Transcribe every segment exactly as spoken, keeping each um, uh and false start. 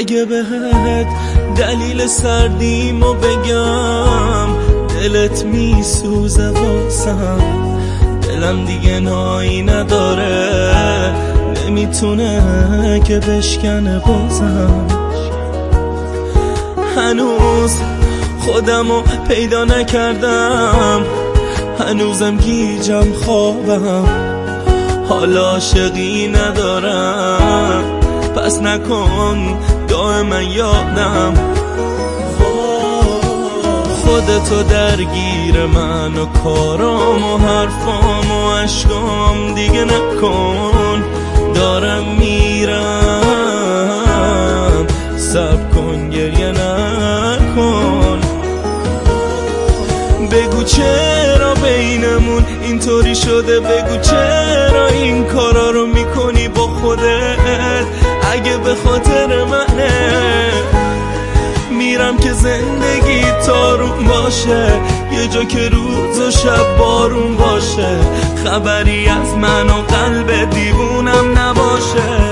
اگه بهت دلیل سردیمو بگم دلت میسوزه واسم، دلم دیگه نایی نداره نمیتونه که بشکنه بازم. هنوز خودمو پیدا نکردم، هنوزم گیجم خوابم، حالا عاشقی ندارم پس نکن دائما یادم. خودتو درگیر من و کارام و حرفام و عشقام دیگه نکن، دارم میرم صبر کن گریه نکن. بگو چرا بینمون اینطوری شده، بگو چرا این کارا رو میکنی با خودت. اگه به خاطر منه میرم که زندگی تارون باشه، یه جا که روز و شب بارون باشه، خبری از من و قلب دیوونم نباشه.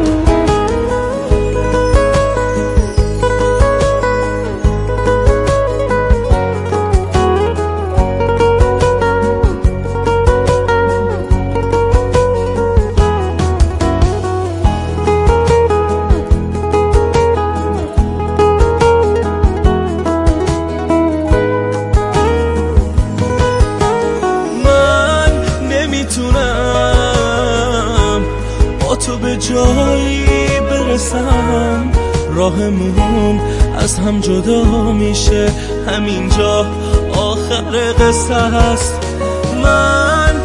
تو به جایی برسم راهمون از هم جدا میشه، همینجا آخر قصه هست. من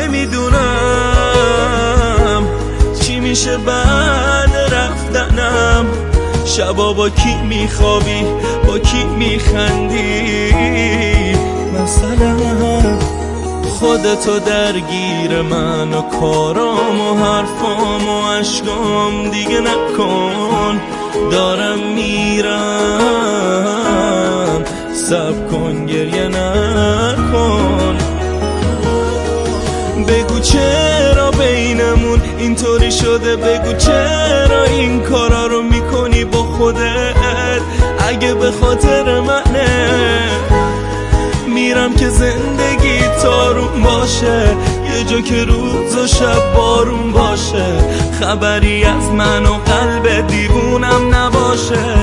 نمیدونم چی میشه بعد رفتنم، شبا با کی میخوابی با کی میخندی مثلا. خودتو درگیر من و کارام و حرفام و عشقام دیگه نکن، دارم میرم صبر کن گریه نکن. بگو چرا بینمون اینطوری شده، بگو چرا این کارا رو میکنی با خودت. اگه به خاطر منه میرم که زندگی تارون باشه، یه جا که روز و شب بارون باشه، خبری از من و قلب دیوونم نباشه.